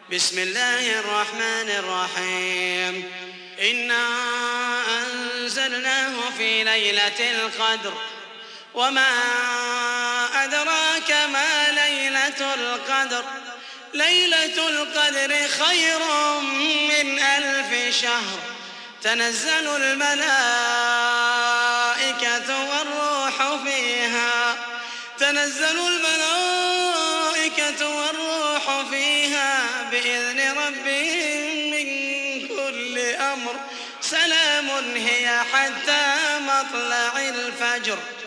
بسم الله الرحمن الرحيم إنا أنزلناه في ليلة القدر وما أدراك ما ليلة القدر ليلة القدر خير من 1000 شهر تنزل الملائكة والروح فيها بإذن ربهم من كل أمر سلام هي حتى مطلع الفجر.